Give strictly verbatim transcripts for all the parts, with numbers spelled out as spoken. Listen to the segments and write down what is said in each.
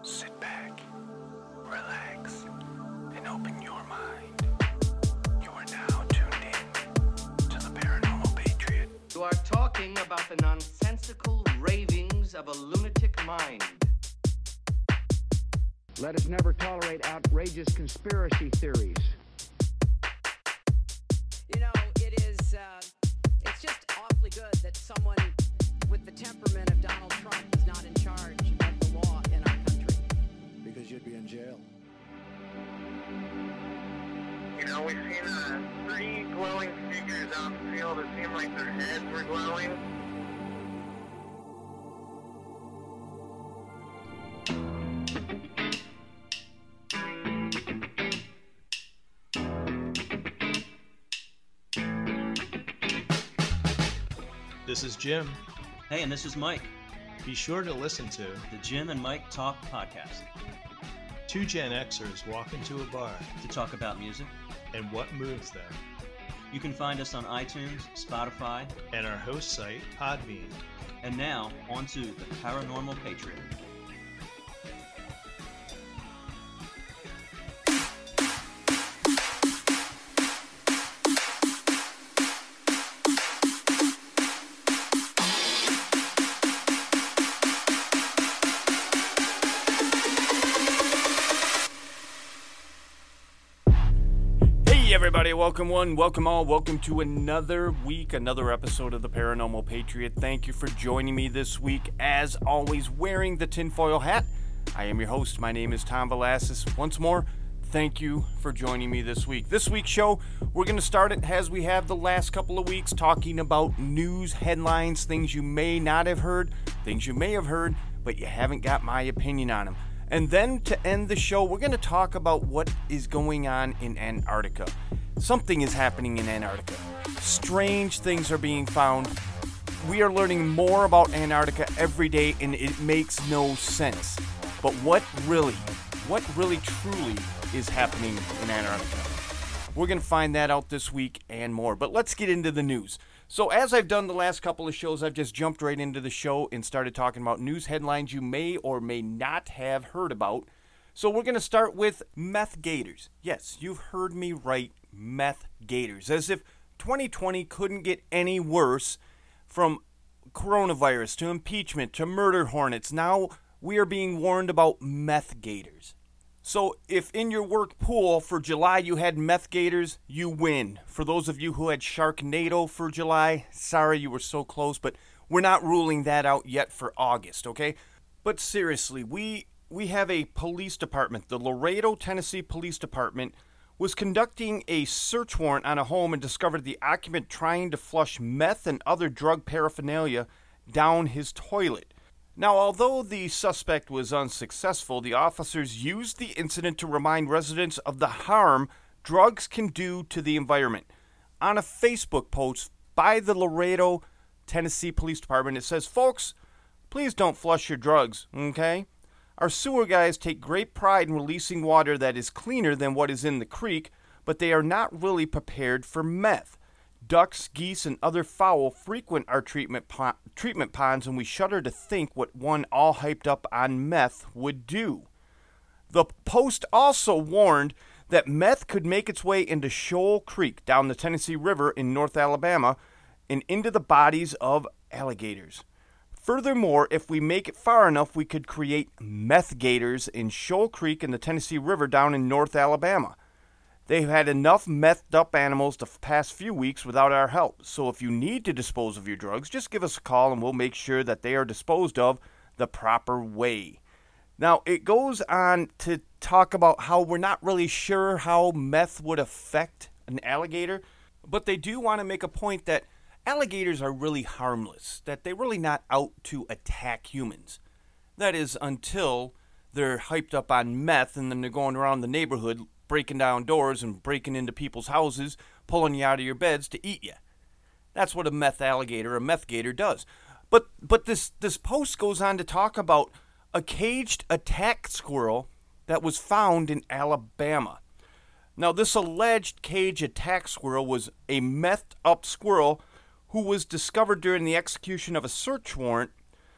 Sit back, relax, and open your mind. You are now tuned in to the Paranormal Patriot. You are talking about the nonsensical ravings of a lunatic mind. Let us never tolerate outrageous conspiracy theories. You know, it is, uh, it's just awfully good that someone with the temperament of Donald Trump is not in charge of the law in our country. Because you'd be in jail. You know, we've seen uh, three glowing figures out in the field. It seemed like their heads were glowing. This is Jim. Hey, and this is Mike. Be sure to listen to the Jim and Mike Talk Podcast. Two Gen Xers walk into a bar to talk about music and what moves them. You can find us on iTunes, Spotify, and our host site, Podbean. And now, on to the Paranormal Patriot. Everybody, welcome one, welcome all, welcome to another week, another episode of the Paranormal Patriot. Thank you for joining me this week, as always, wearing the tinfoil hat. I am your host, my name is Tom Velasquez. Once more, thank you for joining me this week. This week's show, we're going to start it as we have the last couple of weeks, talking about news headlines, things you may not have heard, things you may have heard, but you haven't got my opinion on them. And then to end the show, we're going to talk about what is going on in Antarctica. Something is happening in Antarctica. Strange things are being found. We are learning more about Antarctica every day, and it makes no sense. But what really, what really truly is happening in Antarctica? We're going to find that out this week and more. But let's get into the news. So as I've done the last couple of shows, I've just jumped right into the show and started talking about news headlines you may or may not have heard about. So we're going to start with meth gators. Yes, you've heard me right, meth gators. As if twenty twenty couldn't get any worse, from coronavirus to impeachment to murder hornets. Now we are being warned about meth gators. So if in your work pool for July you had meth gators, you win. For those of you who had Sharknado for July, sorry you were so close, but we're not ruling that out yet for August, okay? But seriously, we we have a police department. The Laredo, Tennessee Police Department was conducting a search warrant on a home and discovered the occupant trying to flush meth and other drug paraphernalia down his toilet. Now, although the suspect was unsuccessful, the officers used the incident to remind residents of the harm drugs can do to the environment. On a Facebook post by the Laredo, Tennessee Police Department, it says, "Folks, please don't flush your drugs, okay? Our sewer guys take great pride in releasing water that is cleaner than what is in the creek, but they are not really prepared for meth. Ducks, geese, and other fowl frequent our treatment po- treatment ponds, and we shudder to think what one all hyped up on meth would do." The post also warned that meth could make its way into Shoal Creek down the Tennessee River in North Alabama and into the bodies of alligators. Furthermore, if we make it far enough, we could create meth gators in Shoal Creek and the Tennessee River down in North Alabama. They've had enough methed up animals the past few weeks without our help. So if you need to dispose of your drugs, just give us a call and we'll make sure that they are disposed of the proper way. Now, it goes on to talk about how we're not really sure how meth would affect an alligator, but they do want to make a point that alligators are really harmless, that they're really not out to attack humans. That is, until they're hyped up on meth and then they're going around the neighborhood breaking down doors and breaking into people's houses, pulling you out of your beds to eat you. That's what a meth alligator, a meth gator does. But but this, this post goes on to talk about a caged attack squirrel that was found in Alabama. Now, this alleged cage attack squirrel was a methed up squirrel who was discovered during the execution of a search warrant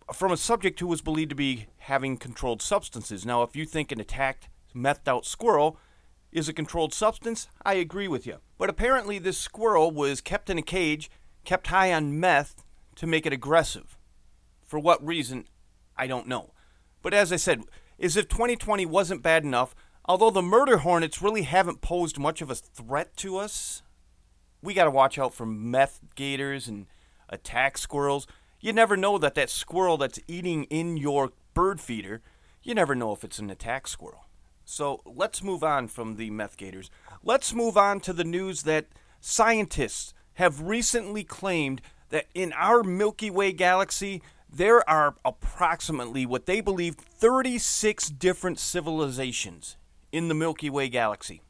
from a subject who was believed to be having controlled substances. Now, if you think an attacked, methed out squirrel is a controlled substance, I agree with you. But apparently this squirrel was kept in a cage, kept high on meth to make it aggressive. For what reason, I don't know. But as I said, as if twenty twenty wasn't bad enough, although the murder hornets really haven't posed much of a threat to us, we got to watch out for meth gators and attack squirrels. You never know that that squirrel that's eating in your bird feeder, you never know if it's an attack squirrel. So let's move on from the meth gators. Let's move on to the news that scientists have recently claimed that in our Milky Way galaxy, there are approximately what they believe thirty-six different civilizations in the Milky Way galaxy.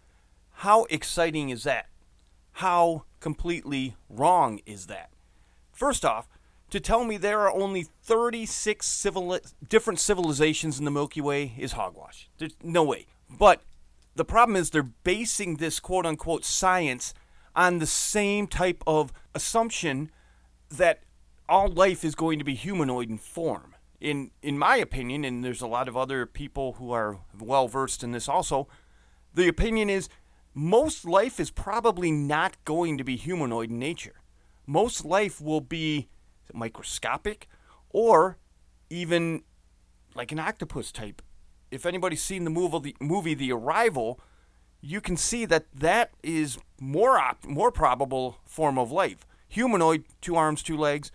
How exciting is that? How completely wrong is that? First off, to tell me there are only thirty-six civil, different civilizations in the Milky Way is hogwash. There's no way. But the problem is they're basing this quote-unquote science on the same type of assumption that all life is going to be humanoid in form. In in my opinion, and there's a lot of other people who are well-versed in this also, the opinion is most life is probably not going to be humanoid in nature. Most life will be microscopic or even like an octopus type. If anybody's seen the movie, the movie The Arrival, you can see that that is more op- more probable form of life. Humanoid, two arms, two legs,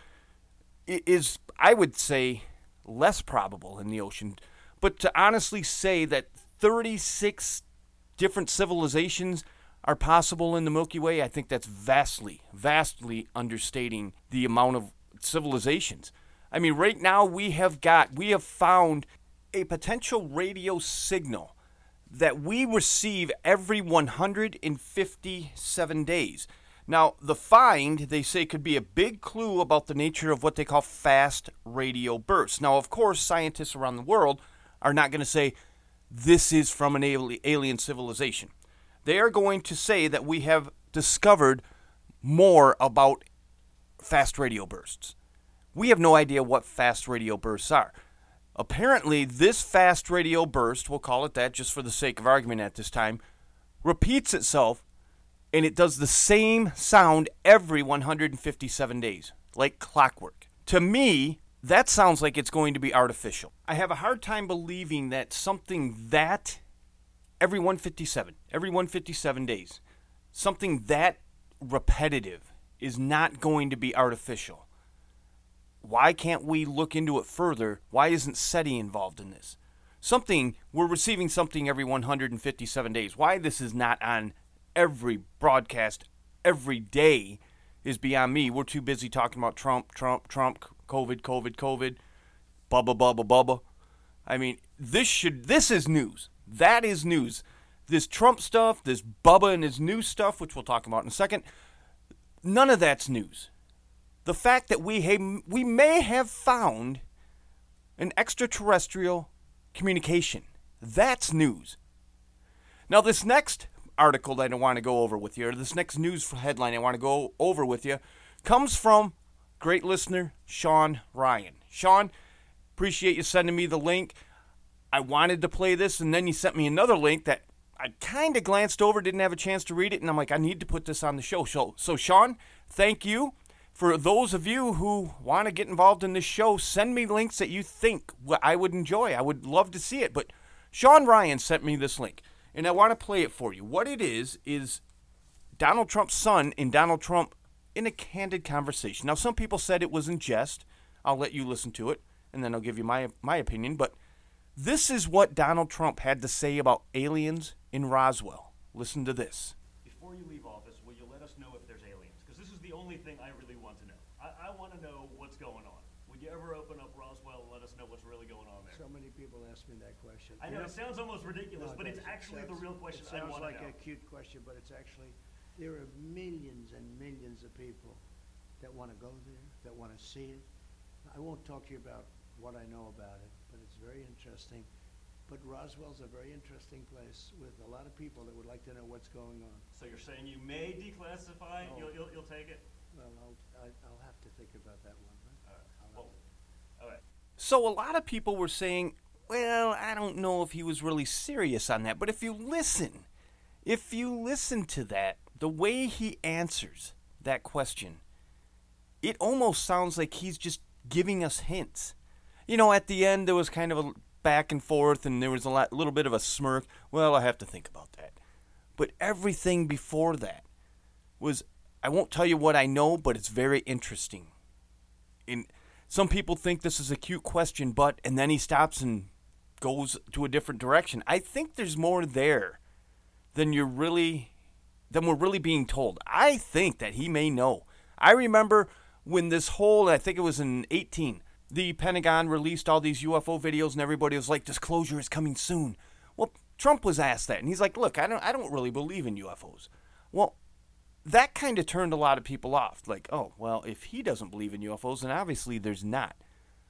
is, I would say, less probable in the ocean. But to honestly say that thirty-six different civilizations are possible in the Milky Way, I think that's vastly, vastly understating the amount of civilizations. I mean, right now we have got, we have found a potential radio signal that we receive every one hundred fifty-seven days. Now, the find, they say, could be a big clue about the nature of what they call fast radio bursts. Now, of course, scientists around the world are not going to say this is from an alien civilization. They are going to say that we have discovered more about fast radio bursts. We have no idea what fast radio bursts are. Apparently, this fast radio burst, we'll call it that just for the sake of argument at this time, repeats itself, and it does the same sound every one hundred fifty-seven days, like clockwork. To me, that sounds like it's going to be artificial. I have a hard time believing that something that, every one hundred fifty-seven, every one hundred fifty-seven days, something that repetitive is not going to be artificial. Why can't we look into it further? Why isn't SETI involved in this? Something, we're receiving something every one hundred fifty-seven days. Why this is not on every broadcast every day is beyond me. We're too busy talking about Trump, Trump, Trump, COVID, COVID, COVID, bubba, bubba, bubba. I mean, this should, this is news. That is news. This Trump stuff, this Bubba and his new stuff, which we'll talk about in a second, none of that's news. The fact that we have, we may have found an extraterrestrial communication, that's news. Now, this next article that I want to go over with you, or this next news headline I want to go over with you, comes from great listener Sean Ryan. Sean, appreciate you sending me the link. I wanted to play this, and then you sent me another link that I kind of glanced over, didn't have a chance to read it, and I'm like, I need to put this on the show. So, so Sean, thank you. For those of you who want to get involved in this show, send me links that you think I would enjoy. I would love to see it. But Sean Ryan sent me this link, and I want to play it for you. What it is, is Donald Trump's son and Donald Trump in a candid conversation. Now, some people said it was in jest. I'll let you listen to it, and then I'll give you my my opinion. But this is what Donald Trump had to say about aliens in Roswell. Listen to this. Before you leave office, will you let us know if there's aliens? Because this is the only thing I really want to know. I, I want to know what's going on. Would you ever open up Roswell and let us know what's really going on there? So many people ask me that question. I You know, it sounds almost ridiculous, No, but it it's doesn't. actually the Sounds- real question It I sounds want like to know. a cute question, but it's actually, there are millions and millions of people that want to go there, that want to see it. I won't talk to you about what I know about it, but it's very interesting. But Roswell's a very interesting place with a lot of people that would like to know what's going on. So you're saying you may declassify? No. You'll, you'll, you'll take it? Well, I'll, I- I'll have to think about that one. huh? All right. I'll have Well, to- all right. So a lot of people were saying, well, I don't know if he was really serious on that. But if you listen, if you listen to that, the way he answers that question, it almost sounds like he's just giving us hints. You know, at the end, there was kind of a back and forth, and there was a lot, little bit of a smirk. Well, I have to think about that. But everything before that was, I won't tell you what I know, but it's very interesting. And some people think this is a cute question, but, and then he stops and goes to a different direction. I think there's more there than you're really, than we're really being told. I think that he may know. I remember when this whole, I think it was in eighteen, the Pentagon released all these U F O videos, and everybody was like, disclosure is coming soon. Well, Trump was asked that, and he's like, look, I don't, I don't really believe in U F Os. Well, that kind of turned a lot of people off. Like, oh, well, if he doesn't believe in U F Os, then obviously there's not.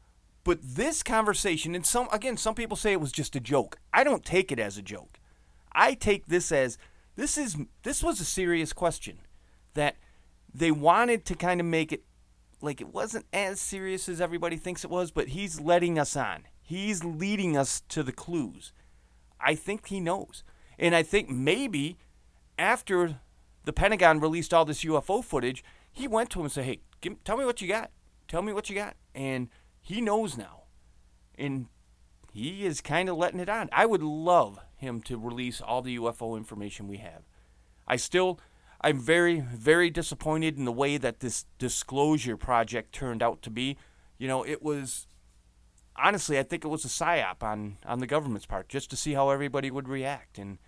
But this conversation, and some, again, some people say it was just a joke. I don't take it as a joke. I take this as, this is, this was a serious question that they wanted to kind of make it like it wasn't as serious as everybody thinks it was, but he's letting us on. He's leading us to the clues. I think he knows. And I think maybe after the Pentagon released all this U F O footage, he went to him and said, hey, give, tell me what you got. Tell me what you got. And he knows now. And he is kind of letting it on. I would love him to release all the U F O information we have. I still... I'm very, very disappointed in the way that this disclosure project turned out to be. You know, it was, honestly, I think it was a psyop on, on the government's part, just to see how everybody would react. And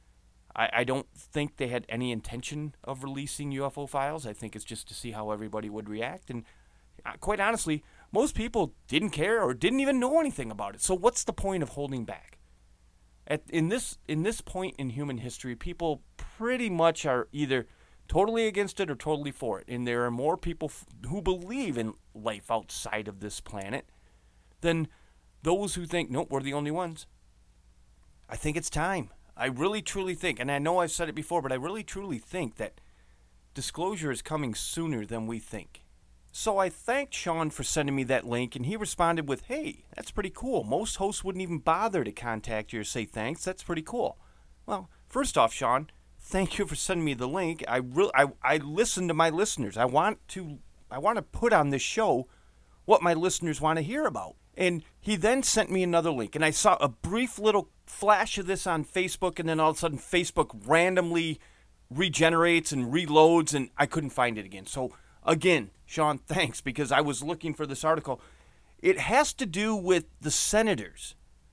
I, I don't think they had any intention of releasing U F O files. I think it's just to see how everybody would react. And quite honestly, most people didn't care or didn't even know anything about it. So what's the point of holding back? At, in this in this point in human history, people pretty much are either totally against it or totally for it. And there are more people f- who believe in life outside of this planet than those who think, nope, we're the only ones. I think it's time. I really, truly think, and I know I've said it before, but I really, truly think that disclosure is coming sooner than we think. So I thanked Sean for sending me that link, and he responded with, hey, that's pretty cool. Most hosts wouldn't even bother to contact you or say thanks. That's pretty cool. Well, first off, Sean, thank you for sending me the link. I really, I, I listen to my listeners. I want to, I want to put on this show what my listeners want to hear about. And he then sent me another link, and I saw a brief little flash of this on Facebook, and then all of a sudden Facebook randomly regenerates and reloads, and I couldn't find it again. So again, Sean, thanks, because I was looking for this article. It has to do with the senators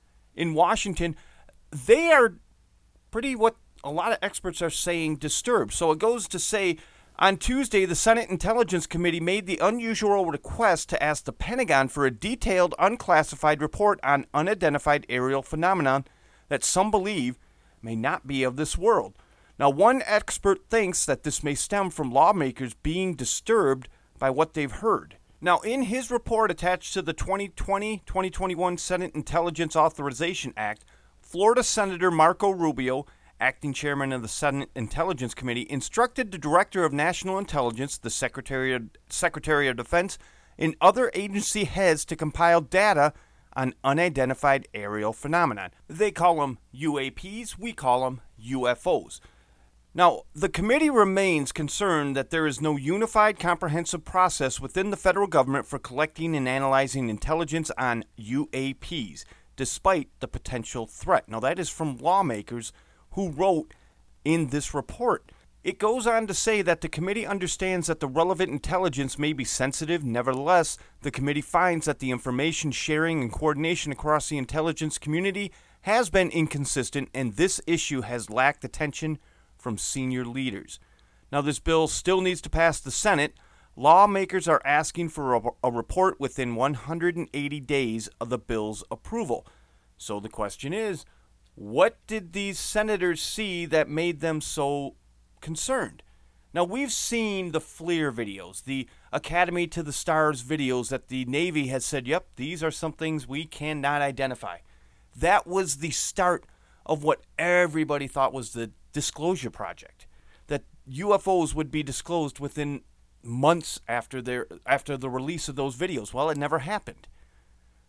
in Washington. They are pretty, what a lot of experts are saying, disturbed. So it goes to say, on Tuesday, the Senate Intelligence Committee made the unusual request to ask the Pentagon for a detailed, unclassified report on unidentified aerial phenomenon that some believe may not be of this world. Now, one expert thinks that this may stem from lawmakers being disturbed by what they've heard. Now, in his report attached to the twenty twenty to twenty twenty-one Senate Intelligence Authorization Act, Florida Senator Marco Rubio, acting chairman of the Senate Intelligence Committee, instructed the Director of National Intelligence, the Secretary of, Secretary of Defense, and other agency heads to compile data on unidentified aerial phenomenon. They call them U A Ps, we call them U F Os. Now, the committee remains concerned that there is no unified, comprehensive process within the federal government for collecting and analyzing intelligence on U A Ps, despite the potential threat. Now, that is from lawmakers who wrote in this report. It goes on to say that the committee understands that the relevant intelligence may be sensitive. Nevertheless, the committee finds that the information sharing and coordination across the intelligence community has been inconsistent, and this issue has lacked attention from senior leaders. Now, this bill still needs to pass the Senate. Lawmakers are asking for a, a report within one hundred eighty days of the bill's approval. So the question is, what did these senators see that made them so concerned? Now, we've seen the FLIR videos, the Academy to the Stars videos that the Navy has said, yep, these are some things we cannot identify. That was the start of what everybody thought was the disclosure project, that U F Os would be disclosed within months after their after the release of those videos. Well, it never happened.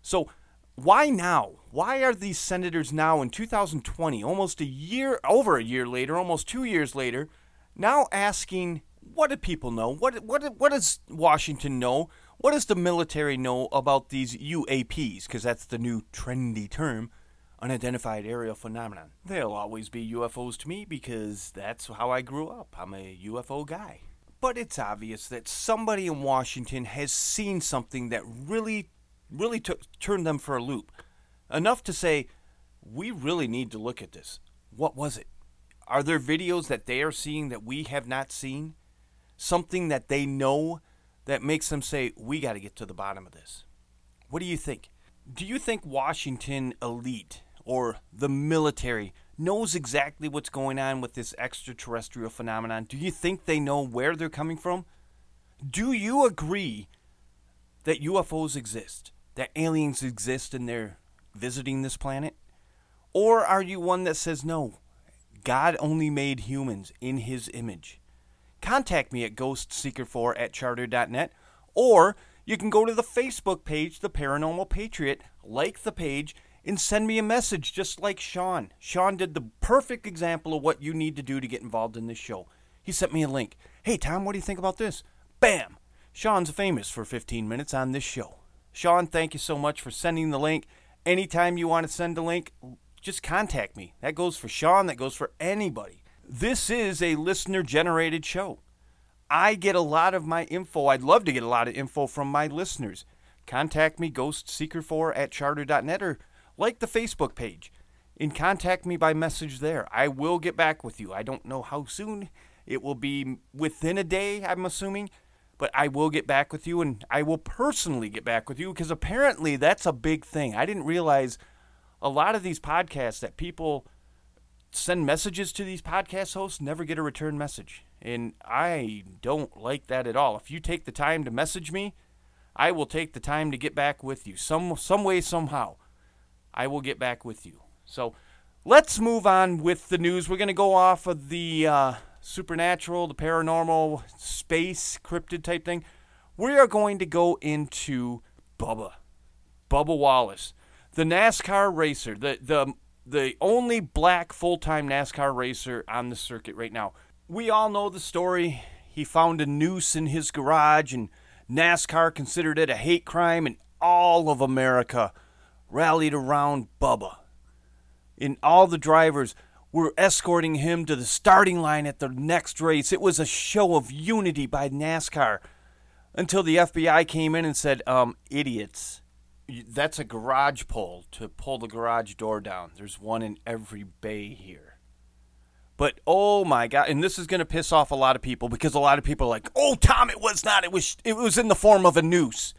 So why now? Why are these senators now in two thousand twenty, almost a year, over a year later, almost two years later, now asking, what do people know? What what what does Washington know? What does the military know about these U A Ps? Because that's the new trendy term, unidentified aerial phenomenon. They'll always be U F Os to me because that's how I grew up. I'm a U F O guy. But it's obvious that somebody in Washington has seen something that really, really took, turned them for a loop. Enough to say, we really need to look at this. What was it? Are there videos that they are seeing that we have not seen? Something that they know that makes them say, we got to get to the bottom of this. What do you think? Do you think Washington elite or the military knows exactly what's going on with this extraterrestrial phenomenon? Do you think they know where they're coming from? Do you agree that U F Os exist, that aliens exist and they're visiting this planet? Or are you one that says, no, God only made humans in his image? Contact me at ghost seeker four at charter dot net, or you can go to the Facebook page, The Paranormal Patriot, like the page, and send me a message just like Sean. Sean did the perfect example of what you need to do to get involved in this show. He sent me a link. Hey, Tom, what do you think about this? Bam! Sean's famous for fifteen minutes on this show. Sean, thank you so much for sending the link. Anytime you want to send a link, just contact me. That goes for Sean. That goes for anybody. This is a listener-generated show. I get a lot of my info. I'd love to get a lot of info from my listeners. Contact me, ghost seeker four at charter dot net, or like the Facebook page and contact me by message there. I will get back with you. I don't know how soon. It will be within a day, I'm assuming. But I will get back with you, and I will personally get back with you, because apparently that's a big thing. I didn't realize a lot of these podcasts that people send messages to these podcast hosts never get a return message. And I don't like that at all. If you take the time to message me, I will take the time to get back with you. Some some way, somehow, I will get back with you. So let's move on with the news. We're going to go off of the uh, supernatural, the paranormal, space, cryptid type thing. We are going to go into Bubba. Bubba Wallace. The NASCAR racer. The, the, the only black full-time NASCAR racer on the circuit right now. We all know the story. He found a noose in his garage, and NASCAR considered it a hate crime, and all of America rallied around Bubba. And all the drivers were escorting him to the starting line at the next race. It was a show of unity by NASCAR until the F B I came in and said, um, idiots, that's a garage pull to pull the garage door down. There's one in every bay here. But, oh my God, and this is going to piss off a lot of people, because a lot of people are like, oh, Tom, it was not. It was, it was in the form of a noose.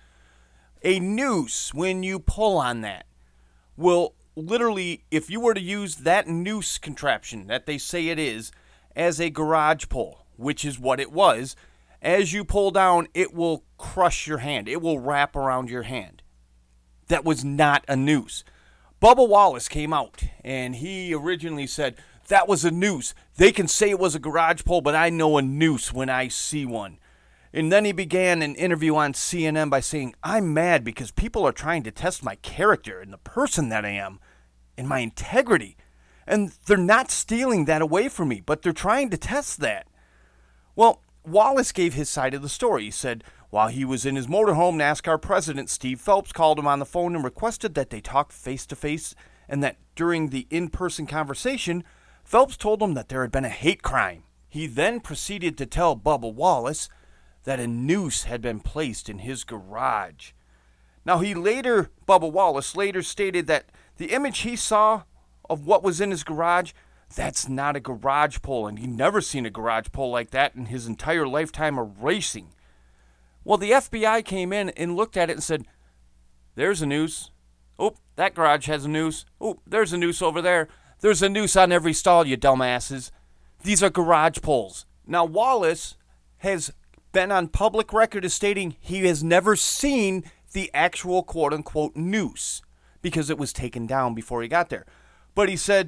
A noose, when you pull on that, will literally, if you were to use that noose contraption that they say it is as a garage pull, which is what it was, as you pull down, it will crush your hand. It will wrap around your hand. That was not a noose. Bubba Wallace came out, and he originally said, that was a noose. They can say it was a garage pole, but I know a noose when I see one. And then he began an interview on C N N by saying, I'm mad because people are trying to test my character and the person that I am and my integrity. And they're not stealing that away from me, but they're trying to test that. Well, Wallace gave his side of the story. He said, while he was in his motorhome, NASCAR president Steve Phelps called him on the phone and requested that they talk face-to-face, and that during the in-person conversation, Phelps told him that there had been a hate crime. He then proceeded to tell Bubba Wallace that a noose had been placed in his garage. Now, he later, Bubba Wallace later stated that the image he saw of what was in his garage, that's not a garage pole, and he'd never seen a garage pole like that in his entire lifetime of racing. Well, the F B I came in and looked at it and said, there's a noose. Oh, that garage has a noose. Oh, there's a noose over there. There's a noose on every stall, you dumbasses. These are garage poles. Now, Wallace has been on public record as stating he has never seen the actual quote-unquote noose because it was taken down before he got there. But he said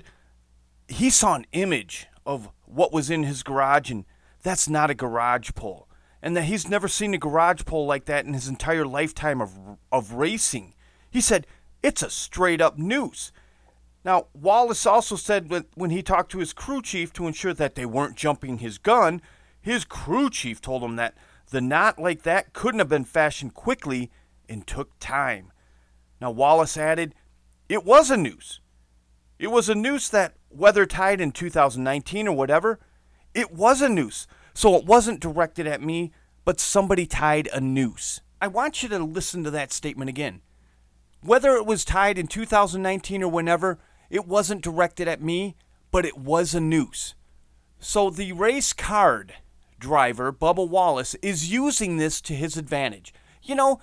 he saw an image of what was in his garage, and that's not a garage pole. And that he's never seen a garage pole like that in his entire lifetime of of racing. He said, it's a straight up noose. Now, Wallace also said that when he talked to his crew chief to ensure that they weren't jumping his gun, his crew chief told him that the knot like that couldn't have been fashioned quickly and took time. Now, Wallace added, it was a noose. It was a noose that, whether tied in two thousand nineteen or whatever, it was a noose. So it wasn't directed at me, but somebody tied a noose. I want you to listen to that statement again. Whether it was tied in two thousand nineteen or whenever, it wasn't directed at me, but it was a noose. So the race card driver, Bubba Wallace, is using this to his advantage. You know,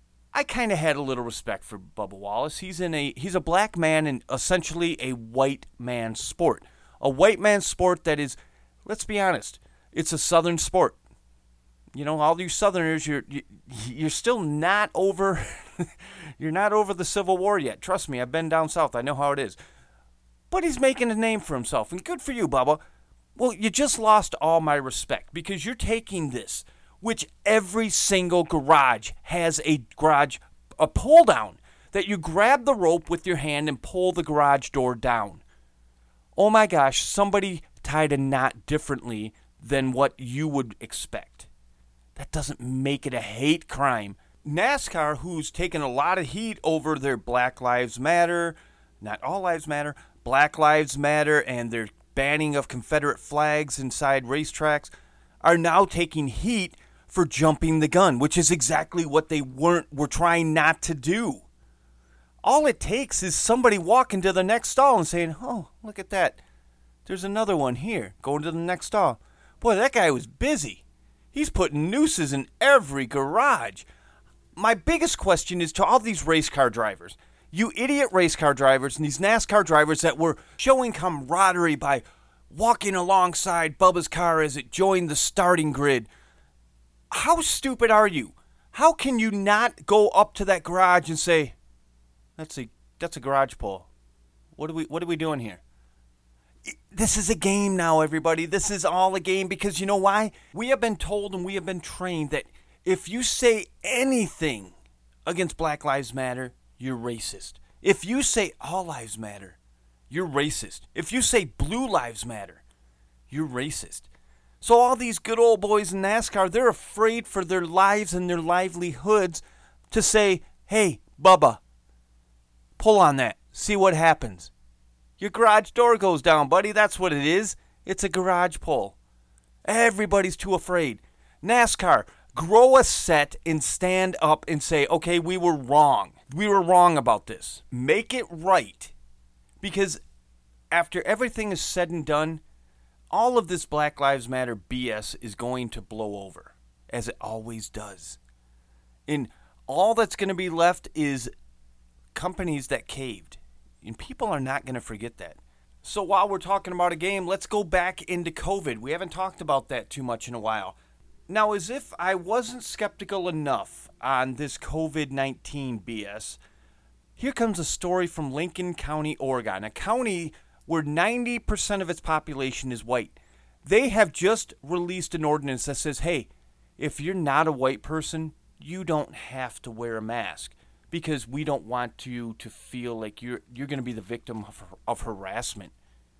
I kind of had a little respect for Bubba Wallace. He's in a he's a black man in essentially a white man's sport. A white man's sport that is, let's be honest, it's a southern sport. You know, all you Southerners, you're you're still not over you're not over the Civil War yet. Trust me, I've been down south. I know how it is. But he's making a name for himself, and good for you, Bubba. Well, you just lost all my respect because you're taking this, which every single garage has a garage, a pull down, that you grab the rope with your hand and pull the garage door down. Oh my gosh, somebody tied a knot differently than what you would expect. That doesn't make it a hate crime. NASCAR, who's taken a lot of heat over their Black Lives Matter, not all lives matter, Black Lives Matter, and their banning of Confederate flags inside racetracks, are now taking heat for jumping the gun, which is exactly what they weren't were trying not to do. All it takes is somebody walking to the next stall and saying, oh, look at that. There's another one here. Going to the next stall. Boy, that guy was busy. He's putting nooses in every garage. My biggest question is to all these race car drivers. You idiot race car drivers and these NASCAR drivers that were showing camaraderie by walking alongside Bubba's car as it joined the starting grid. How stupid are you? How can you not go up to that garage and say, that's a that's a garage pull. What are we what are we doing here? This is a game now, everybody. This is all a game because you know why? We have been told and we have been trained that if you say anything against Black Lives Matter, you're racist. If you say all lives matter, you're racist. If you say blue lives matter, you're racist. So all these good old boys in NASCAR, they're afraid for their lives and their livelihoods to say, hey, Bubba, pull on that. See what happens. Your garage door goes down, buddy. That's what it is. It's a garage pull. Everybody's too afraid. NASCAR, grow a set and stand up and say, okay, we were wrong. We were wrong about this. Make it right. Because after everything is said and done, all of this Black Lives Matter B S is going to blow over, as it always does. And all that's going to be left is companies that caved. And people are not going to forget that. So while we're talking about a game, let's go back into COVID. We haven't talked about that too much in a while. Now, as if I wasn't skeptical enough on this COVID nineteen B S, here comes a story from Lincoln County, Oregon, a county where ninety percent of its population is white. They have just released an ordinance that says, hey, if you're not a white person, you don't have to wear a mask because we don't want you to feel like you're you're going to be the victim of, of harassment.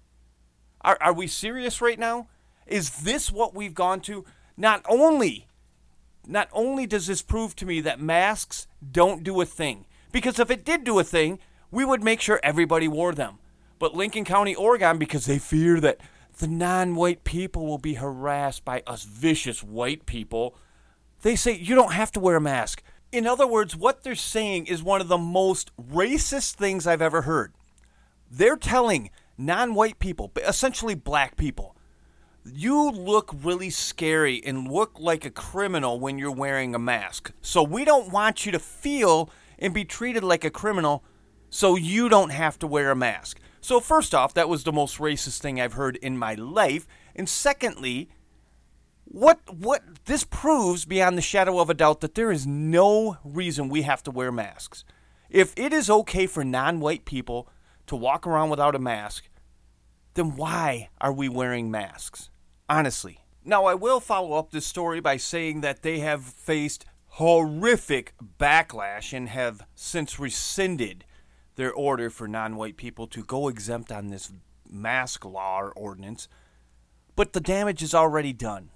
Are, are we serious right now? Is this what we've gone to? Not only, not only does this prove to me that masks don't do a thing, because if it did do a thing, we would make sure everybody wore them. But Lincoln County, Oregon, because they fear that the non-white people will be harassed by us vicious white people, they say you don't have to wear a mask. In other words, what they're saying is one of the most racist things I've ever heard. They're telling non-white people, essentially black people, you look really scary and look like a criminal when you're wearing a mask. So we don't want you to feel and be treated like a criminal, so you don't have to wear a mask. So first off, that was the most racist thing I've heard in my life. And secondly, what what this proves beyond the shadow of a doubt that there is no reason we have to wear masks. If it is okay for non-white people to walk around without a mask, then why are we wearing masks? Honestly. Now, I will follow up this story by saying that they have faced horrific backlash and have since rescinded their order for non-white people to go exempt on this mask law or ordinance. But the damage is already done.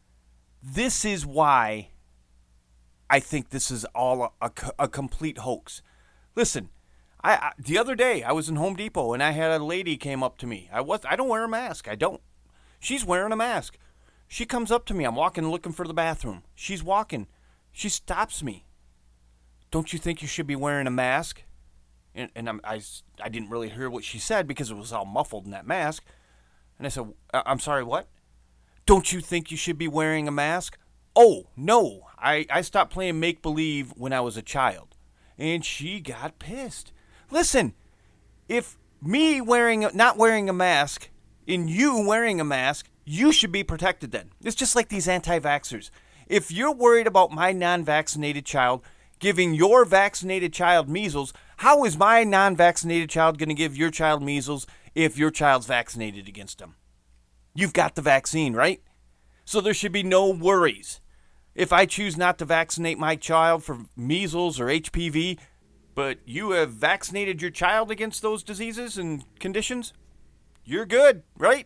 This is why I think this is all a, a, a complete hoax. Listen, I, I the other day I was in Home Depot and I had a lady came up to me. I was I don't wear a mask. I don't. She's wearing a mask. She comes up to me. I'm walking looking for the bathroom. She's walking. She stops me. Don't you think you should be wearing a mask? And, and I'm, I, I didn't really hear what she said because it was all muffled in that mask. And I said, I'm sorry, what? Don't you think you should be wearing a mask? Oh, no. I, I stopped playing make-believe when I was a child. And she got pissed. Listen, if me wearing not wearing a mask and you wearing a mask, you should be protected then. It's just like these anti-vaxxers. If you're worried about my non-vaccinated child giving your vaccinated child measles, how is my non-vaccinated child going to give your child measles if your child's vaccinated against them? You've got the vaccine, right? So there should be no worries. If I choose not to vaccinate my child for measles or H P V, but you have vaccinated your child against those diseases and conditions, you're good, right?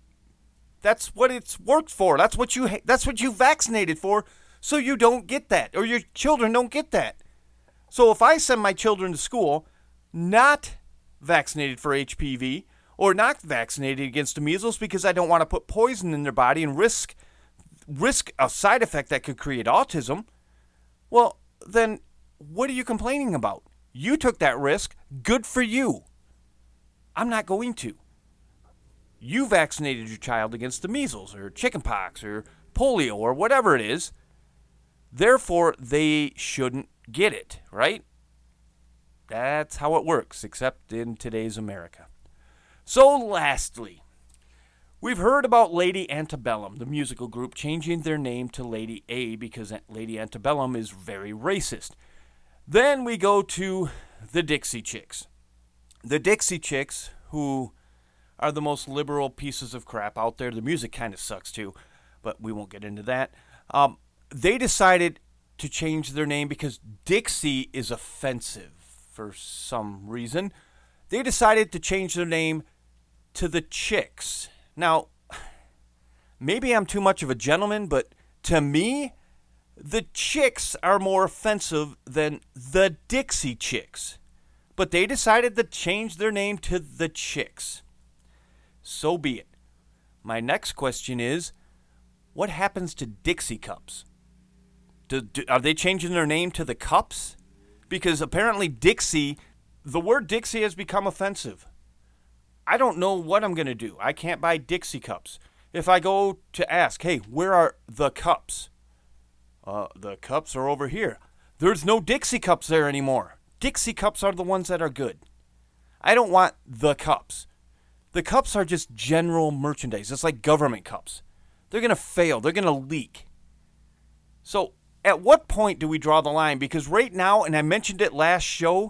That's what it's worked for. That's what you that's what you vaccinated for, so you don't get that, or your children don't get that. So if I send my children to school not vaccinated for H P V or not vaccinated against the measles because I don't want to put poison in their body and risk risk a side effect that could create autism, well, then what are you complaining about? You took that risk. Good for you. I'm not going to. You vaccinated your child against the measles or chickenpox or polio or whatever it is. Therefore, they shouldn't get it, right? That's how it works, except in today's America. So lastly, we've heard about Lady Antebellum, the musical group, changing their name to Lady A because Lady Antebellum is very racist. Then we go to the Dixie Chicks. The Dixie Chicks, who are the most liberal pieces of crap out there. The music kind of sucks too, but we won't get into that. Um, they decided to change their name because Dixie is offensive for some reason. They decided to change their name to the Chicks. Now, maybe I'm too much of a gentleman, but to me, the Chicks are more offensive than the Dixie Chicks. But they decided to change their name to the Chicks. So be it. My next question is, what happens to Dixie Cups? Do, do, are they changing their name to the Cups? Because apparently Dixie, the word Dixie has become offensive. I don't know what I'm going to do. I can't buy Dixie Cups. If I go to ask, hey, where are the cups? Uh, the cups are over here. There's no Dixie Cups there anymore. Dixie Cups are the ones that are good. I don't want the cups. The cups are just general merchandise. It's like government cups. They're going to fail. They're going to leak. So at what point do we draw the line? Because right now, and I mentioned it last show,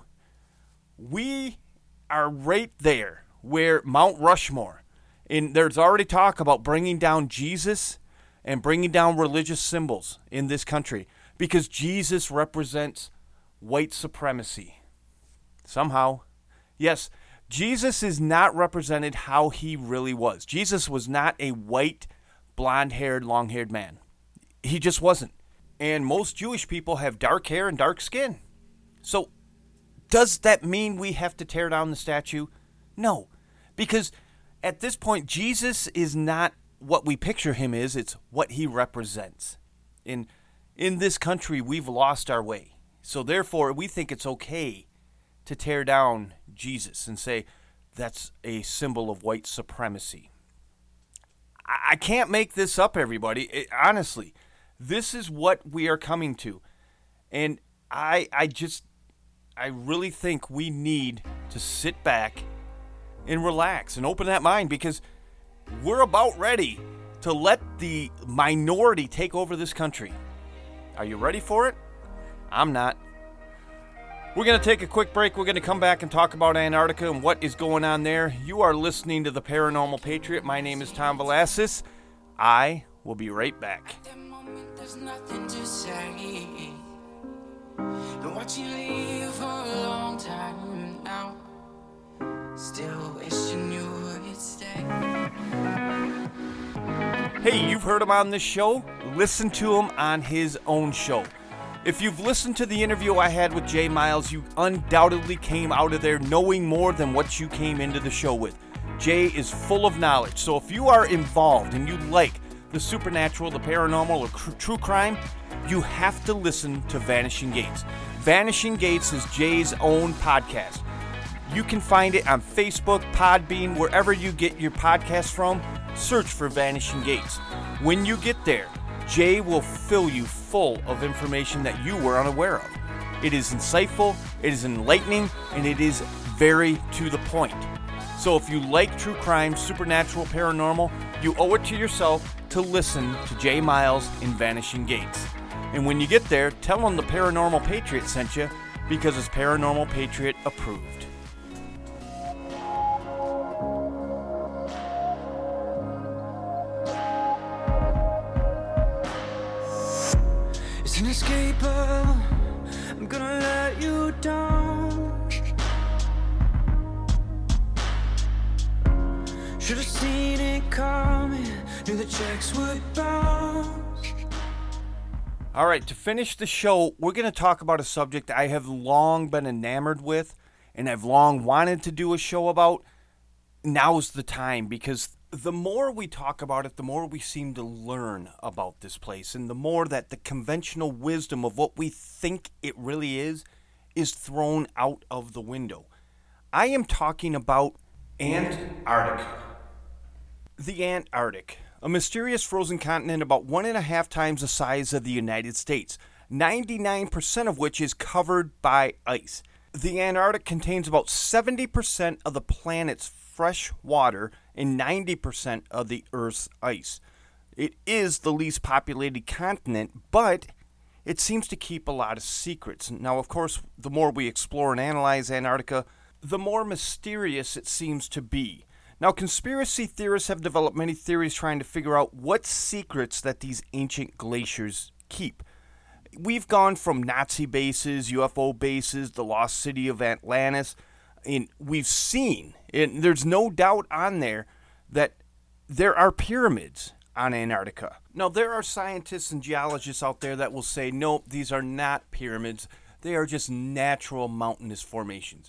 we are right there where Mount Rushmore, and there's already talk about bringing down Jesus and bringing down religious symbols in this country because Jesus represents white supremacy. Somehow. Yes, Jesus is not represented how he really was. Jesus was not a white, blonde-haired, long-haired man. He just wasn't. And most Jewish people have dark hair and dark skin. So does that mean we have to tear down the statue? No, because at this point, Jesus is not what we picture him is. It's what he represents. In, in this country, we've lost our way. So therefore, we think it's okay to tear down Jesus and say that's a symbol of white supremacy. I, I can't make this up, everybody. It, honestly, this is what we are coming to. And I, I just, I really think we need to sit back and relax and open that mind because we're about ready to let the minority take over this country. Are you ready for it? I'm not. We're going to take a quick break. We're going to come back and talk about Antarctica and what is going on there. You are listening to The Paranormal Patriot. My name is Tom Velasquez. I will be right back. At that moment, there's nothing to say. Been watching you leave for a long time now. Still wishing you would stay. Hey, you've heard him on this show? Listen to him on his own show. If you've listened to the interview I had with Jay Miles, you undoubtedly came out of there knowing more than what you came into the show with. Jay is full of knowledge, so if you are involved and you like the supernatural, the paranormal, or cr- true crime, you have to listen to Vanishing Gates. Vanishing Gates is Jay's own podcast. You can find it on Facebook, Podbean, wherever you get your podcasts from. Search for Vanishing Gates. When you get there, Jay will fill you full of information that you were unaware of. It is insightful, it is enlightening, and it is very to the point. So if you like true crime, supernatural, paranormal, you owe it to yourself to listen to Jay Miles in Vanishing Gates. And when you get there, tell him the Paranormal Patriot sent you, because it's Paranormal Patriot approved. It's inescapable. I'm gonna let you down. Should've seen it coming. Knew the checks would bounce. All right, to finish the show, we're going to talk about a subject I have long been enamored with and I've long wanted to do a show about. Now's the time, because the more we talk about it, the more we seem to learn about this place, and the more that the conventional wisdom of what we think it really is is thrown out of the window. I am talking about Antarctica. The Antarctic, a mysterious frozen continent about one and a half times the size of the United States, ninety-nine percent of which is covered by ice. The Antarctic contains about seventy percent of the planet's fresh water and ninety percent of the Earth's ice. It is the least populated continent, but it seems to keep a lot of secrets. Now, of course, the more we explore and analyze Antarctica, the more mysterious it seems to be. Now, conspiracy theorists have developed many theories trying to figure out what secrets that these ancient glaciers keep. We've gone from Nazi bases, U F O bases, the lost city of Atlantis, and we've seen, and there's no doubt on there, that there are pyramids on Antarctica. Now, there are scientists and geologists out there that will say, no, these are not pyramids. They are just natural mountainous formations.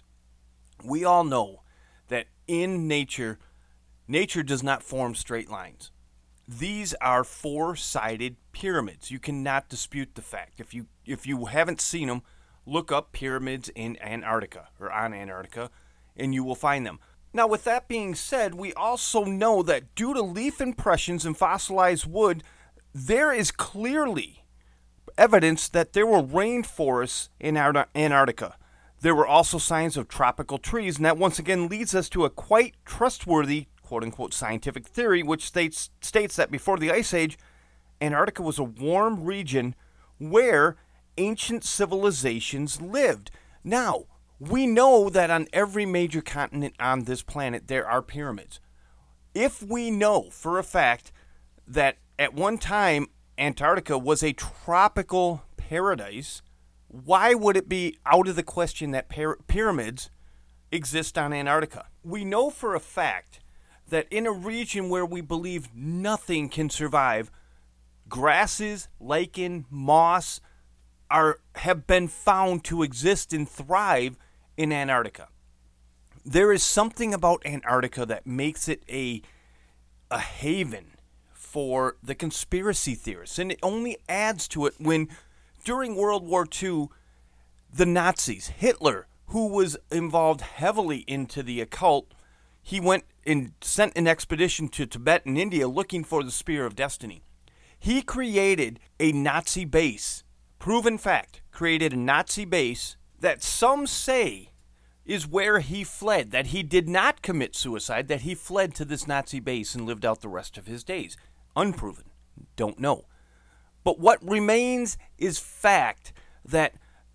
We all know that in nature, nature does not form straight lines. These are four-sided pyramids. You cannot dispute the fact. If you if you haven't seen them, look up pyramids in Antarctica or on Antarctica, and you will find them. Now, with that being said, we also know that due to leaf impressions and fossilized wood, there is clearly evidence that there were rainforests in Antarctica. There were also signs of tropical trees, and that once again leads us to a quite trustworthy, quote-unquote, scientific theory, which states, states that before the Ice Age, Antarctica was a warm region where ancient civilizations lived. Now, we know that on every major continent on this planet there are pyramids. If we know for a fact that at one time Antarctica was a tropical paradise, why would it be out of the question that par- pyramids exist on Antarctica? We know for a fact that in a region where we believe nothing can survive, grasses, lichen, moss are have been found to exist and thrive in Antarctica. There is something about Antarctica that makes it a a haven for the conspiracy theorists, and it only adds to it when during World War Two, the Nazis, Hitler, who was involved heavily into the occult, he went and sent an expedition to Tibet and India looking for the Spear of Destiny. He created a Nazi base, proven fact, created a Nazi base that some say is where he fled, that he did not commit suicide, that he fled to this Nazi base and lived out the rest of his days. Unproven. Don't know. But what remains is fact that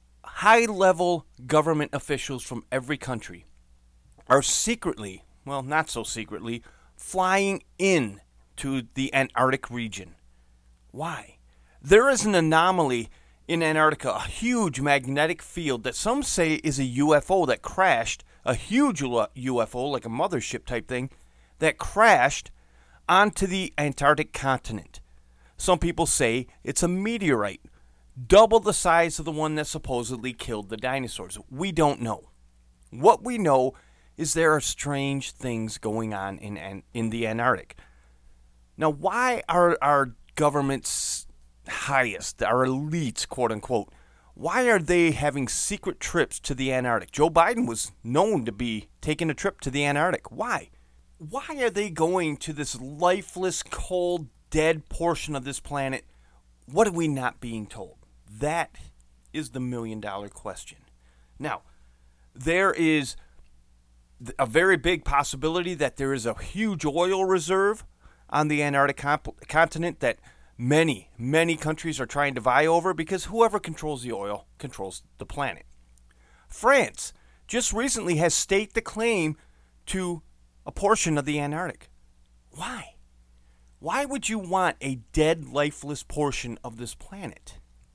high-level government officials from every country are secretly, well, not so secretly, flying in to the Antarctic region. Why? There is an anomaly in Antarctica, a huge magnetic field that some say is a U F O that crashed, a huge U F O, like a mothership type thing, that crashed onto the Antarctic continent. Some people say it's a meteorite, double the size of the one that supposedly killed the dinosaurs. We don't know. What we know is there are strange things going on in in the Antarctic. Now, why are our government's highest, our elites, quote unquote, why are they having secret trips to the Antarctic? Joe Biden was known to be taking a trip to the Antarctic. Why? Why are they going to this lifeless, cold, dead portion of this planet? What are we not being told? That is the million dollar question. Now, there is a very big possibility that there is a huge oil reserve on the Antarctic comp- continent that many, many countries are trying to vie over because whoever controls the oil controls the planet. France just recently has staked the claim to a portion of the Antarctic. Why? Why would you want a dead, lifeless portion of this planet?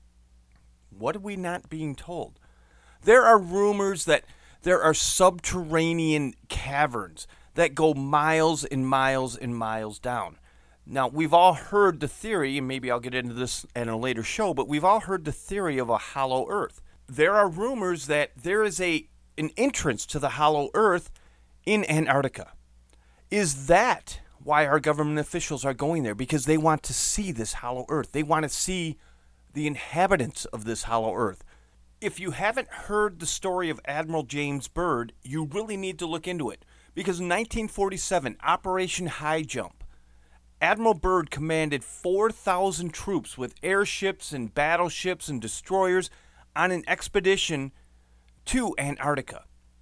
What are we not being told? There are rumors that there are subterranean caverns that go miles and miles and miles down. Now, we've all heard the theory, and maybe I'll get into this in a later show, but we've all heard the theory of a hollow earth. There are rumors that there is a an entrance to the hollow earth in Antarctica. Is that why our government officials are going there? Because they want to see this hollow earth. They want to see the inhabitants of this hollow earth. If you haven't heard the story of Admiral James Byrd, you really need to look into it. Because in nineteen forty-seven, Operation High Jump, Admiral Byrd commanded four thousand troops with airships and battleships and destroyers on an expedition to Antarctica.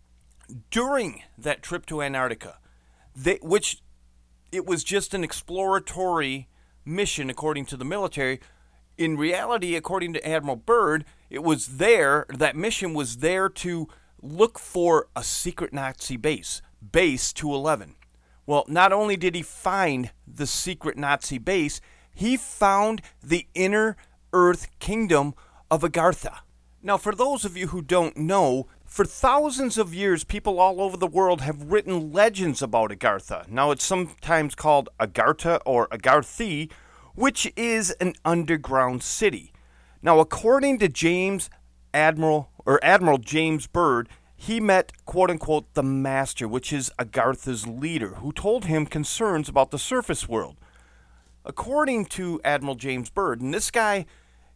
During that trip to Antarctica, they, which it was just an exploratory mission according to the military, in reality, according to Admiral Byrd, it was there, that mission was there to look for a secret Nazi base, Base two eleven. Well, not only did he find the secret Nazi base, he found the inner Earth kingdom of Agartha. Now, for those of you who don't know, for thousands of years, people all over the world have written legends about Agartha. Now, it's sometimes called Agartha or Agarthi, which is an underground city. Now, according to James Admiral or Admiral James Byrd, he met, quote-unquote, the Master, which is Agartha's leader, who told him concerns about the surface world. According to Admiral James Byrd, and this guy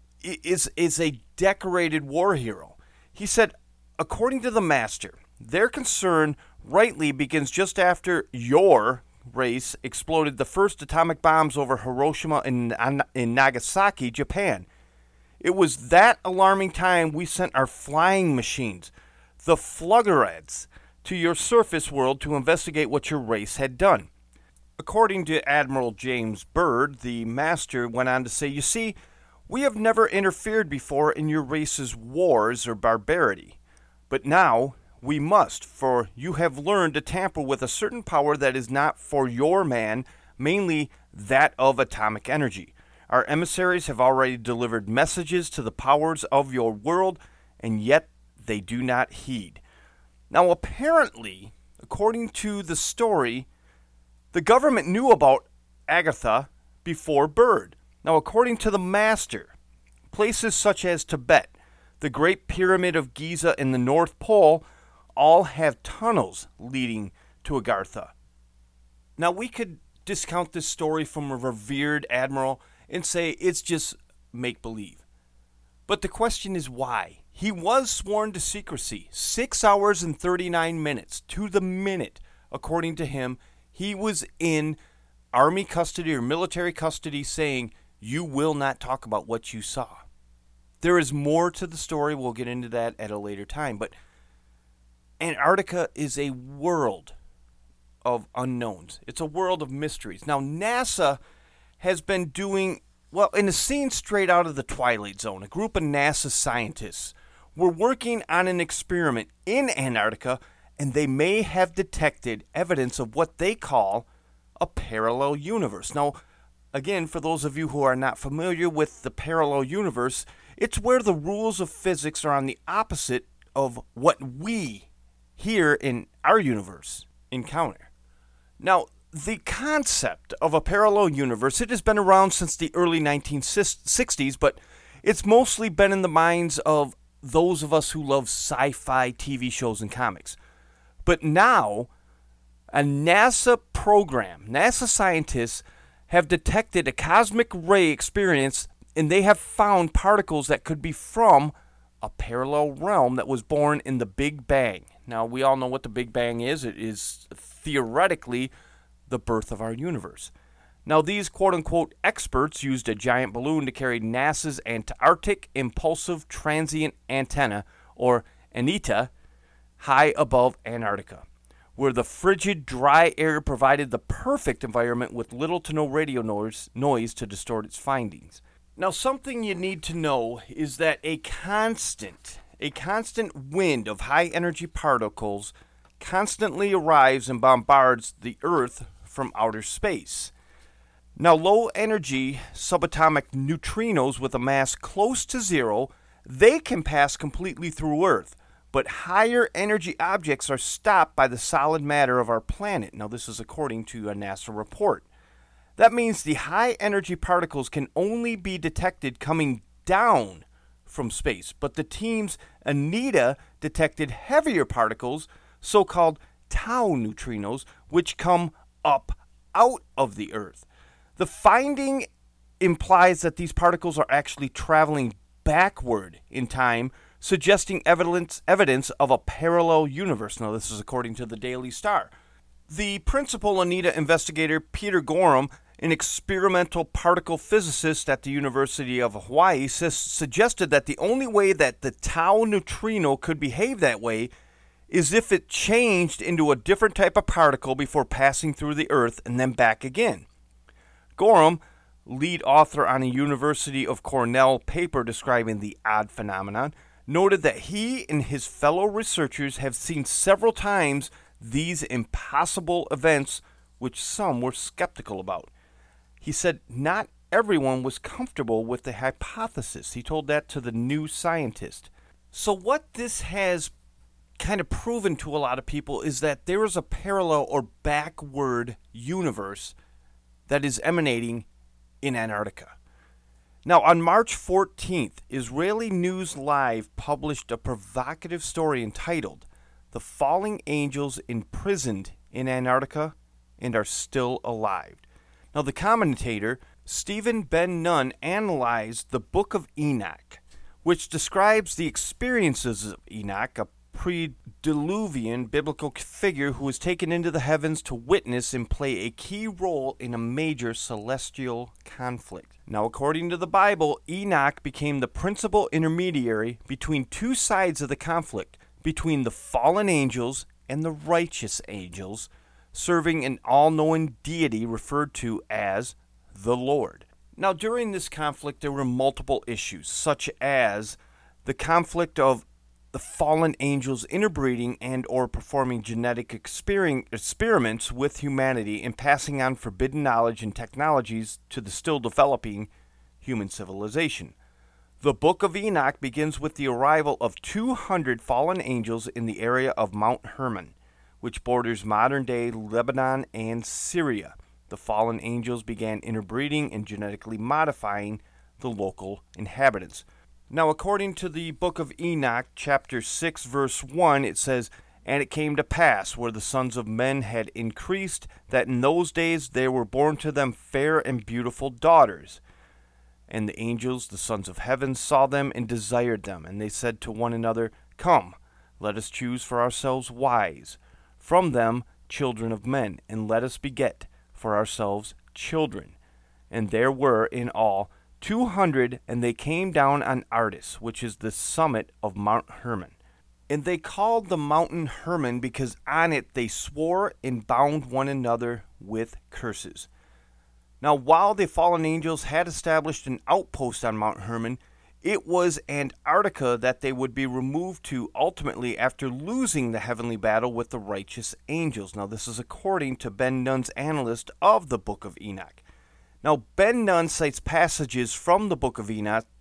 is, is a decorated war hero, he said, according to the Master, their concern rightly begins just after your race exploded the first atomic bombs over Hiroshima and in Nagasaki, Japan. It was that alarming time we sent our flying machines, the Fluggerets, to your surface world to investigate what your race had done. According to Admiral James Byrd, the Master went on to say, you see, we have never interfered before in your race's wars or barbarity. But now we must, for you have learned to tamper with a certain power that is not for your man, mainly that of atomic energy. Our emissaries have already delivered messages to the powers of your world, and yet they do not heed. Now, apparently, according to the story, the government knew about Agartha before Byrd. Now, according to the Master, places such as Tibet, the Great Pyramid of Giza, and the North Pole all have tunnels leading to Agartha. Now, we could discount this story from a revered admiral and say it's just make-believe. But the question is why? He was sworn to secrecy, six hours and thirty-nine minutes, to the minute. According to him, he was in army custody or military custody saying, you will not talk about what you saw. There is more to the story. We'll get into that at a later time. But Antarctica is a world of unknowns. It's a world of mysteries. Now, NASA has been doing, well, in a scene straight out of the Twilight Zone, a group of NASA scientists were working on an experiment in Antarctica, and they may have detected evidence of what they call a parallel universe. Now, again, for those of you who are not familiar with the parallel universe, It's where the rules of physics are on the opposite of what we here in our universe encounter. Now, the concept of a parallel universe, it has been around since the early nineteen sixties, but it's mostly been in the minds of those of us who love sci-fi T V shows and comics. But now, a NASA program, NASA scientists have detected a cosmic ray experience, and they have found particles that could be from a parallel realm that was born in the Big Bang. Now, we all know what the Big Bang is. It is theoretically the birth of our universe. Now, these quote-unquote experts used a giant balloon to carry NASA's Antarctic Impulsive Transient Antenna, or ANITA, high above Antarctica, where the frigid, dry air provided the perfect environment with little to no radio noise, noise to distort its findings. Now, something you need to know is that a constant, a constant wind of high-energy particles constantly arrives and bombards the Earth from outer space. Now, low-energy subatomic neutrinos with a mass close to zero, they can pass completely through Earth, but higher-energy objects are stopped by the solid matter of our planet. Now, this is according to a NASA report. That means the high-energy particles can only be detected coming down from space, but the team's ANITA detected heavier particles, so-called tau neutrinos, which come up out of the Earth. The finding implies that these particles are actually traveling backward in time, suggesting evidence evidence of a parallel universe. Now, this is according to the Daily Star. The principal ANITA investigator, Peter Gorham, an experimental particle physicist at the University of Hawaii, su- suggested that the only way that the tau neutrino could behave that way is if it changed into a different type of particle before passing through the Earth and then back again. Gorham, lead author on a University of Cornell paper describing the odd phenomenon, noted that he and his fellow researchers have seen several times these impossible events, which some were skeptical about. He said not everyone was comfortable with the hypothesis. He told that to the New Scientist. So what this has kind of proven to a lot of people is that there is a parallel or backward universe that is emanating in Antarctica. Now, on March fourteenth, Israeli News Live published a provocative story entitled, "The Falling Angels Imprisoned in Antarctica and Are Still Alive." Now, the commentator, Stephen Ben Nunn, analyzed the Book of Enoch, which describes the experiences of Enoch, a pre-Diluvian biblical figure who was taken into the heavens to witness and play a key role in a major celestial conflict. Now, according to the Bible, Enoch became the principal intermediary between two sides of the conflict, between the fallen angels and the righteous angels, serving an all-knowing deity referred to as the Lord. Now, during this conflict, there were multiple issues, such as the conflict of the fallen angels interbreeding and or performing genetic exper- experiments with humanity and passing on forbidden knowledge and technologies to the still developing human civilization. The Book of Enoch begins with the arrival of two hundred fallen angels in the area of Mount Hermon, which borders modern-day Lebanon and Syria. The fallen angels began interbreeding and genetically modifying the local inhabitants. Now, according to the Book of Enoch, chapter six, verse one, it says, "And it came to pass, where the sons of men had increased, that in those days there were born to them fair and beautiful daughters. And the angels, the sons of heaven, saw them and desired them. And they said to one another, Come, let us choose for ourselves wives, from them children of men, and let us beget for ourselves children. And there were in all two hundred, and they came down on Ardis, which is the summit of Mount Hermon. And they called the mountain Hermon because on it they swore and bound one another with curses." Now, while the fallen angels had established an outpost on Mount Hermon, it was Antarctica that they would be removed to ultimately after losing the heavenly battle with the righteous angels. Now, this is according to Ben Nunn's analyst of the Book of Enoch. Now, Ben Nunn cites passages from the Book of Enoch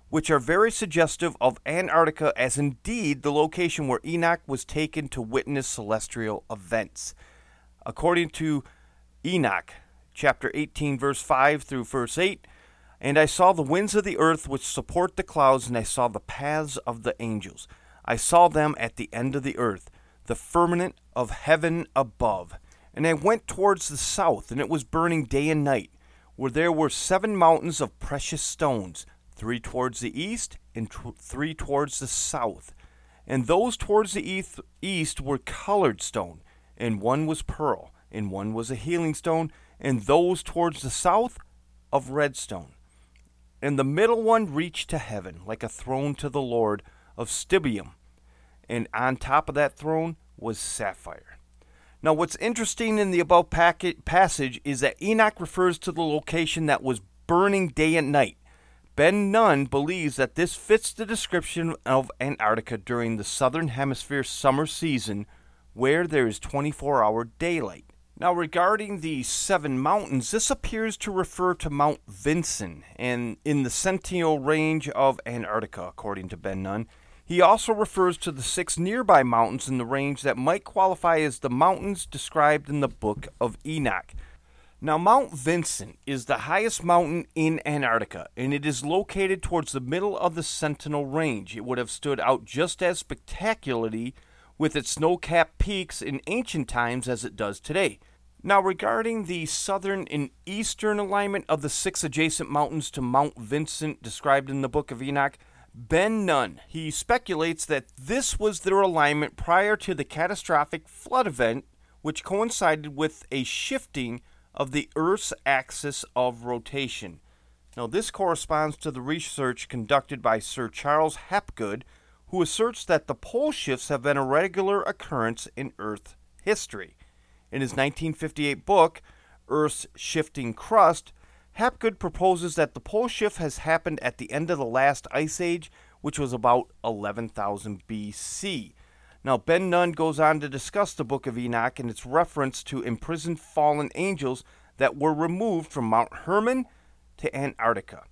which are very suggestive of Antarctica as indeed the location where Enoch was taken to witness celestial events. According to Enoch, chapter eighteen, verse five through verse eight, "And I saw the winds of the earth which support the clouds, and I saw the paths of the angels. I saw them at the end of the earth, the firmament of heaven above. And I went towards the south, and it was burning day and night, where there were seven mountains of precious stones, three towards the east, and t- three towards the south. And those towards the east, east were colored stone, and one was pearl, and one was a healing stone, and those towards the south of red stone. And the middle one reached to heaven, like a throne to the Lord of stibium, and on top of that throne was sapphire." Now, what's interesting in the above packet passage is that Enoch refers to the location that was burning day and night. Ben Nunn believes that this fits the description of Antarctica during the southern hemisphere summer season, where there is twenty-four hour daylight. Now, regarding the seven mountains, this appears to refer to Mount Vinson, and in the Centennial Range of Antarctica, according to Ben Nunn. He also refers to the six nearby mountains in the range that might qualify as the mountains described in the Book of Enoch. Now, Mount Vinson is the highest mountain in Antarctica, and it is located towards the middle of the Sentinel Range. It would have stood out just as spectacularly with its snow-capped peaks in ancient times as it does today. Now, regarding the southern and eastern alignment of the six adjacent mountains to Mount Vincent described in the Book of Enoch, Ben Nunn, he speculates that this was their alignment prior to the catastrophic flood event, which coincided with a shifting of the Earth's axis of rotation. Now, this corresponds to the research conducted by Sir Charles Hapgood, who asserts that the pole shifts have been a regular occurrence in Earth history. In his nineteen fifty-eight book, Earth's Shifting Crust, Hapgood proposes that the pole shift has happened at the end of the last ice age, which was about eleven thousand B C. Now, Ben Nunn goes on to discuss the Book of Enoch and its reference to imprisoned fallen angels that were removed from Mount Hermon to Antarctica.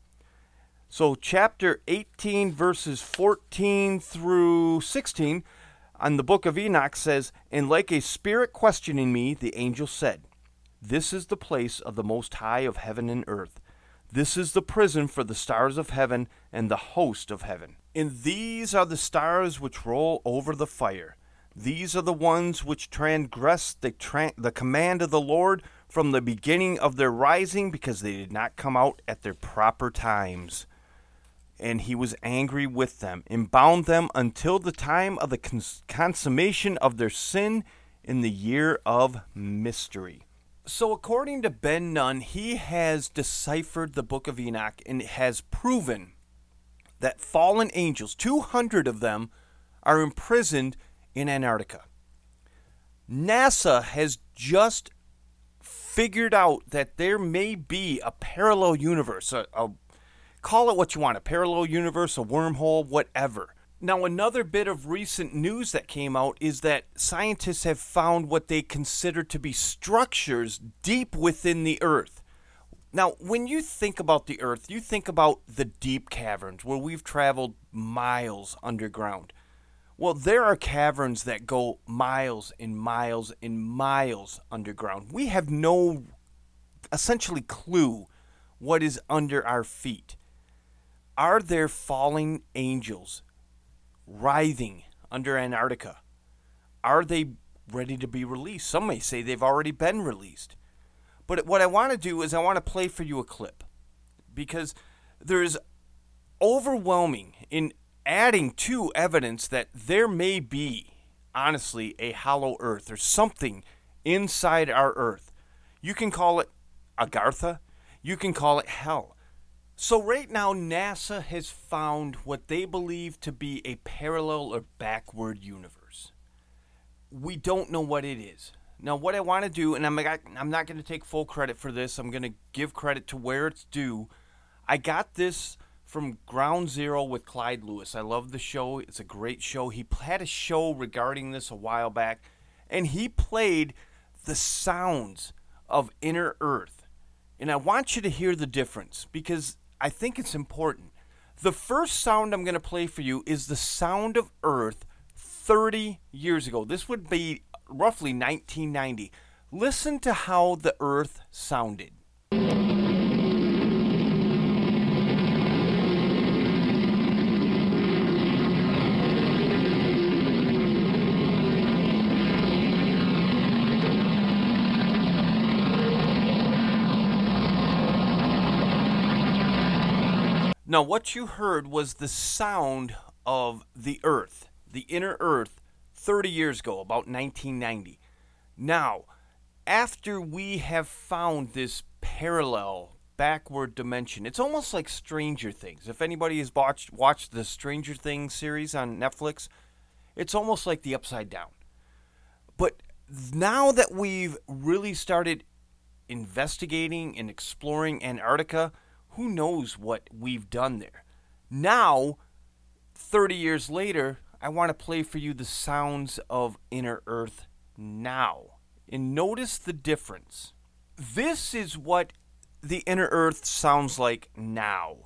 So, chapter eighteen, verses fourteen through sixteen on the Book of Enoch says, "And like a spirit questioning me, the angel said, This is the place of the Most High of heaven and earth. This is the prison for the stars of heaven and the host of heaven. And these are the stars which roll over the fire. These are the ones which transgress the, tra- the command of the Lord from the beginning of their rising, because they did not come out at their proper times. And he was angry with them, and bound them until the time of the cons- consummation of their sin in the year of mystery." So according to Ben Nunn, he has deciphered the Book of Enoch and has proven that fallen angels, two hundred of them, are imprisoned in Antarctica. NASA has just figured out that there may be a parallel universe, a, a call it what you want, a parallel universe, a wormhole, whatever. Now, another bit of recent news that came out is that scientists have found what they consider to be structures deep within the Earth. Now, when you think about the Earth, you think about the deep caverns where we've traveled miles underground. Well, there are caverns that go miles and miles and miles underground. We have no, essentially, clue what is under our feet. Are there falling angels writhing under Antarctica? Are they ready to be released? Some may say they've already been released. But what I want to do is I want to play for you a clip, because there is overwhelming in adding to evidence that there may be, honestly, a hollow earth or something inside our earth. You can call it Agartha. You can call it hell. So right now, NASA has found what they believe to be a parallel or backward universe. We don't know what it is. Now, what I want to do, and I'm, I'm not going to take full credit for this. I'm going to give credit to where it's due. I got this from Ground Zero with Clyde Lewis. I love the show. It's a great show. He had a show regarding this a while back, and he played the sounds of inner Earth. And I want you to hear the difference, because I think it's important. The first sound I'm going to play for you is the sound of Earth thirty years ago. This would be roughly nineteen ninety. Listen to how the Earth sounded. Now, what you heard was the sound of the Earth, the inner Earth, thirty years ago, about nineteen ninety. Now, after we have found this parallel backward dimension, it's almost like Stranger Things. If anybody has watched, watched the Stranger Things series on Netflix, it's almost like the Upside Down. But now that we've really started investigating and exploring Antarctica, who knows what we've done there? Now, thirty years later, I want to play for you the sounds of inner Earth now. And notice the difference. This is what the inner Earth sounds like now.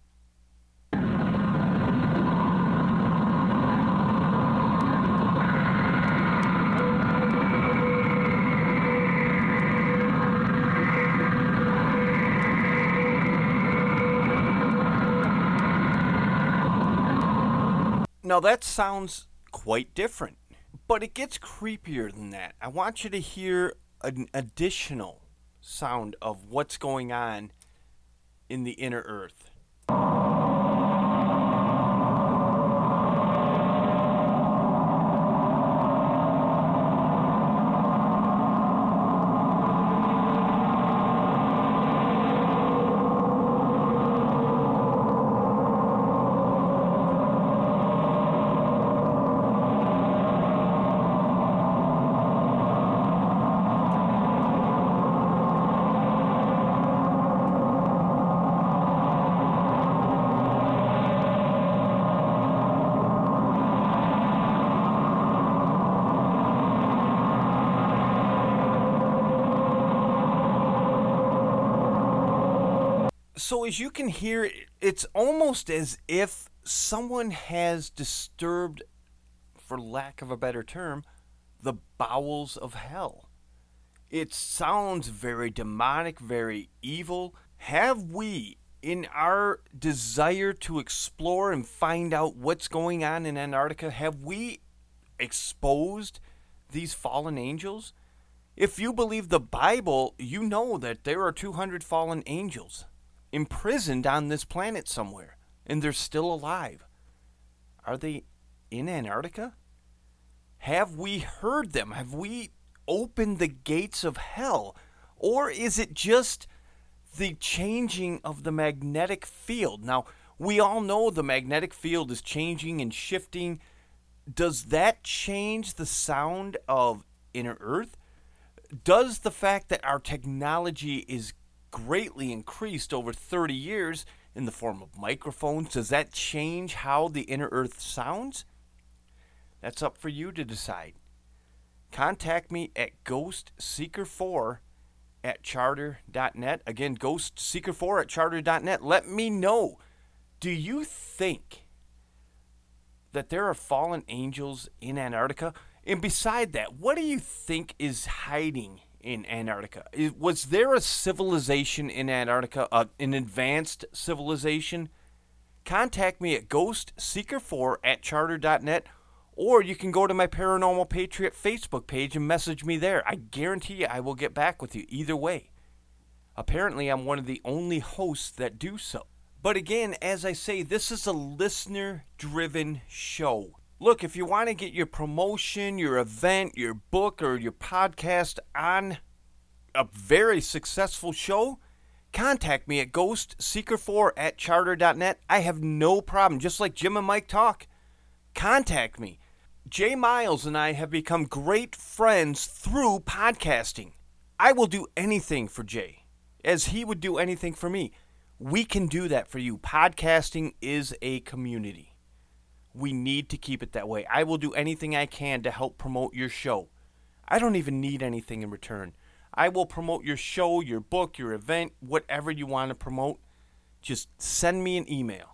Now that sounds quite different, but it gets creepier than that. I want you to hear an additional sound of what's going on in the inner Earth. So as you can hear, it's almost as if someone has disturbed, for lack of a better term, the bowels of hell. It sounds very demonic, very evil. Have we, in our desire to explore and find out what's going on in Antarctica, have we exposed these fallen angels? If you believe the Bible, you know that there are two hundred fallen angels imprisoned on this planet somewhere, and they're still alive. Are they in Antarctica? Have we heard them? Have we opened the gates of hell? Or is it just the changing of the magnetic field? Now, we all know the magnetic field is changing and shifting. Does that change the sound of inner Earth? Does the fact that our technology is greatly increased over thirty years in the form of microphones, does that change how the inner Earth sounds? That's up for you to decide. Contact me at ghost seeker four at charter dot net. Again, ghost seeker four at charter dot net. Let me know, do you think that there are fallen angels in Antarctica? And beside that, what do you think is hiding in Antarctica? Was there a civilization in Antarctica, uh, an advanced civilization? Contact me at ghost seeker four at charter dot net, or you can go to my Paranormal Patriot Facebook page and message me there. I guarantee you I will get back with you either way. Apparently, I'm one of the only hosts that do so. But again, as I say, this is a listener-driven show. Look, if you want to get your promotion, your event, your book, or your podcast on a very successful show, contact me at ghost seeker four at charter dot net. I have no problem. Just like Jim and Mike talk, contact me. Jay Miles and I have become great friends through podcasting. I will do anything for Jay, as he would do anything for me. We can do that for you. Podcasting is a community. We need to keep it that way. I will do anything I can to help promote your show. I don't even need anything in return. I will promote your show, your book, your event, whatever you want to promote. Just send me an email.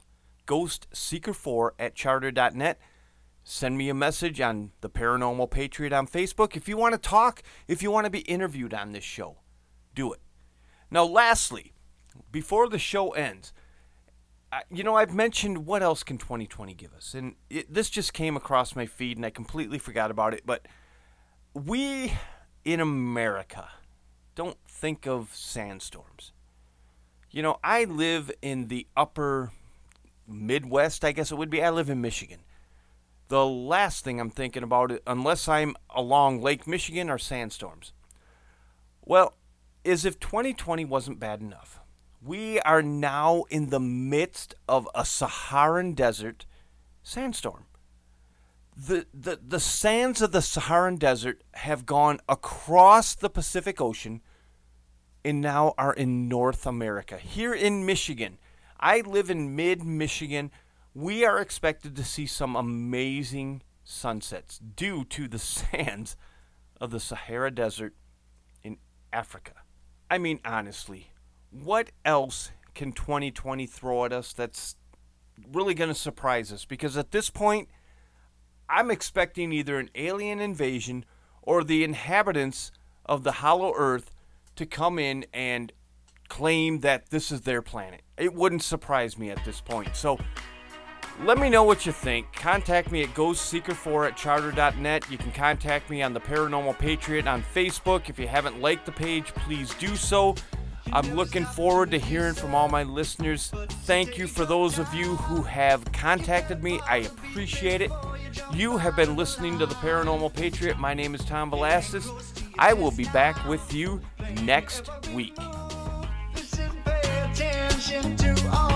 ghost seeker four at charter dot net. Send me a message on the Paranormal Patriot on Facebook. If you want to talk, if you want to be interviewed on this show, do it. Now, lastly, before the show ends, I, you know, I've mentioned what else can twenty twenty give us. And it, this just came across my feed, and I completely forgot about it. But we in America don't think of sandstorms. You know, I live in the upper Midwest, I guess it would be. I live in Michigan. The last thing I'm thinking about, unless I'm along Lake Michigan, are sandstorms. Well, as if twenty twenty wasn't bad enough, we are now in the midst of a Saharan desert sandstorm. The, the, the sands of the Saharan desert have gone across the Pacific Ocean and now are in North America. Here in Michigan, I live in mid-Michigan. We are expected to see some amazing sunsets due to the sands of the Sahara Desert in Africa. I mean, honestly, what else can twenty twenty throw at us that's really going to surprise us? Because at this point, I'm expecting either an alien invasion or the inhabitants of the Hollow Earth to come in and claim that this is their planet. It wouldn't surprise me at this point. So let me know what you think. Contact me at ghost seeker four at charter dot net. You can contact me on the Paranormal Patriot on Facebook. If you haven't liked the page, please do so. I'm looking forward to hearing from all my listeners. Thank you for those of you who have contacted me. I appreciate it. You have been listening to the Paranormal Patriot. My name is Tom Velasquez. I will be back with you next week. Listen, pay attention to all